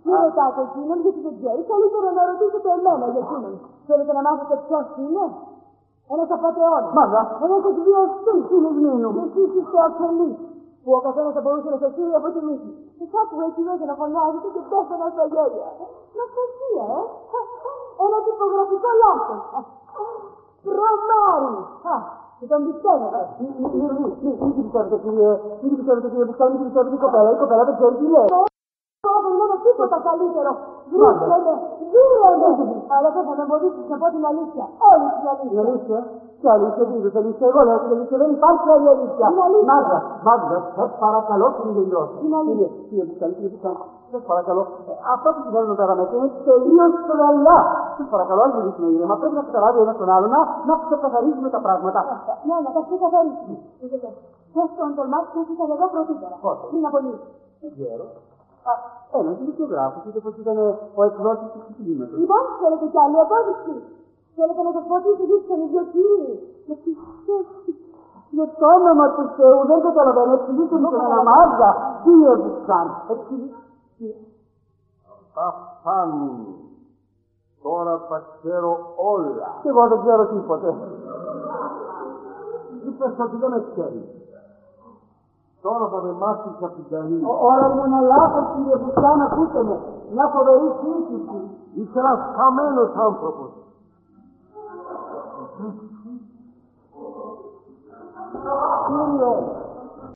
Μην ρωτάτε εκείνον γιατί δεν ξέρει. Καλύτερα να ρωτήσετε εμένα για εκείνον. Θέλετε να μάθετε ποιος είναι? Ένας απατεώνας. Μάγα, ένας εκβιαστής συνεισμένου. Και εσείς είστε αφελείς. Που ο καθένας θα μπορούσε να σας πει από τη μύτη. Σας άκουγα εκεί μέσα να φωνάζετε και πέφτανα στα γέλια. Ναυτασία, ένα τυπογραφικό λάθος. Τρομάρι. Και τον πιστεύετε. Μην την πιστεύετε κύριε Μπουσκάλη, μην την πιστεύετε η κοπέλα. Η κοπέλα δεν ξέρει τι λέει. Δεν είναι τίποτα καλύτερο. Βρίσκομαι, δούλευε. Αλλά δεν θα με εμποδίσεις να πω την αλήθεια. Όλη την αλήθεια. Η αλήθεια, τι αλήθεια, τι είδες αλήθεια, εγώ λέω την αλήθεια, δεν υπάρχει άλλη αλήθεια. Μάγδα, σας παρακαλώ κύριε Γελιός. Κύριε Μπουσκάλη, σας παρακαλώ. Αυτό που συμβαίνουν τώρα μέσα είναι τελείως τρελά. Σας παρακαλώ, αν μιλήσουμε ήρεμα, πρέπει να καταλάβει ένας τον άλλο, να ξεκαθαρίσουμε τα πράγματα. Ναι, να τα ξεκαθαρίσουμε. Θες τον τολμάς και ήσασταν εδώ πρωτήτερα. Πριν από λίγο. Δεν ξέρω. Ένας δημοσιογράφος, είπε πως ήταν ο εκδότης του ξεκινήματος. Λοιπόν, θέλετε κι άλλη απόδειξη. Θέλετε να σας πω ότι συζήτησαν οι δύο κύριοι. Για το όνομα του Θεού δεν καταλαβαίνω. Εξηγήστε μου τον Αναμάγδα. Τι έβουσαν. Αφάνι. Τώρα τα ξέρω όλα. Και εγώ δεν ξέρω τίποτε. Είπες ότι δεν με ξέρει. Τώρα θα με μάθεις από την Τανή. Όλα είναι ένα λάθος κύριε Μπουσκάν, ακούστε με. Μια φοβερή σύγκριση. Είσαι ένας χαμένος άνθρωπος. Κύριε,